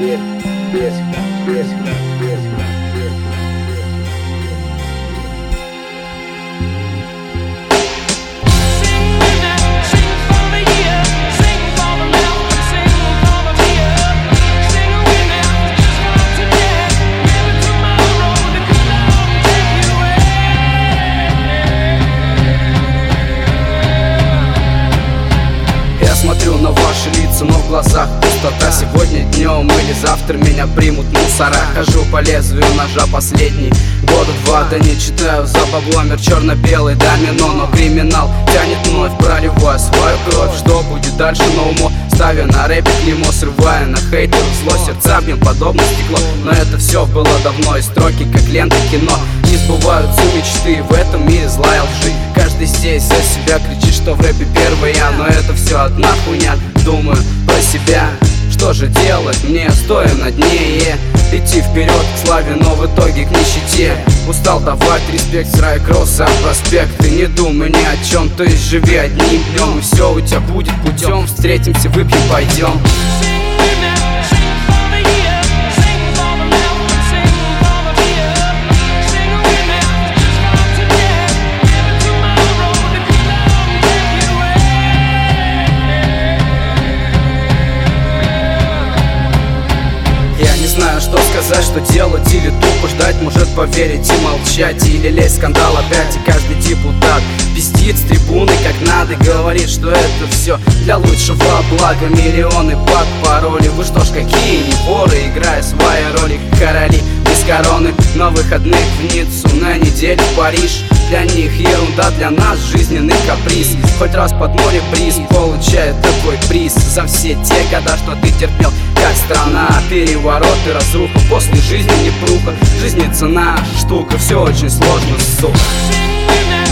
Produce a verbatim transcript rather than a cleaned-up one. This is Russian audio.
верь, верь всегда, верь всегда, верь всегда. Смотрю на ваши лица, но в глазах пустота. Сегодня днем или завтра меня примут мусора. Хожу по лезвию ножа последний года два. Да не читаю за бабломер черно-белый домино, но криминал тянет вновь, проливая свою кровь. Что будет дальше на уму, ставя на рэпе клеймо, срывая на хейтеров зло. Сердца мне подобно стекло, но это все было давно. И строки как лента кино, не сбываются мечты в этом мире зла и лжи. Каждый здесь за себя кричит, что в рэпе первый я, но это все одна хуйня. Думаю про себя, что же делать мне, стоя на дне, и идти вперед к славе, но в итоге к нищете. Устал давать респект с рая кросса проспект. Ты не думай ни о чем, то есть живи одним днем, и все у тебя будет путем. Встретимся, выпьем, пойдем. Знаю, что сказать, что делать, или тупо ждать, может поверить и молчать, или лезть в скандал опять. И каждый депутат пиздит с трибуны как надо, говорит, что это все для лучшего блага. Миллионы под пароли, вы что ж, какие не воры, играя свои роли короли без короны. На выходных в Ниццу, на неделю в Париж. Для них ерунда, для нас жизненный каприз. Хоть раз под море бриз получает такой приз за все те года, что ты терпел как страна. Переворот и разруха, после жизни непруха. Жизни цена, штука, все очень сложно, сука.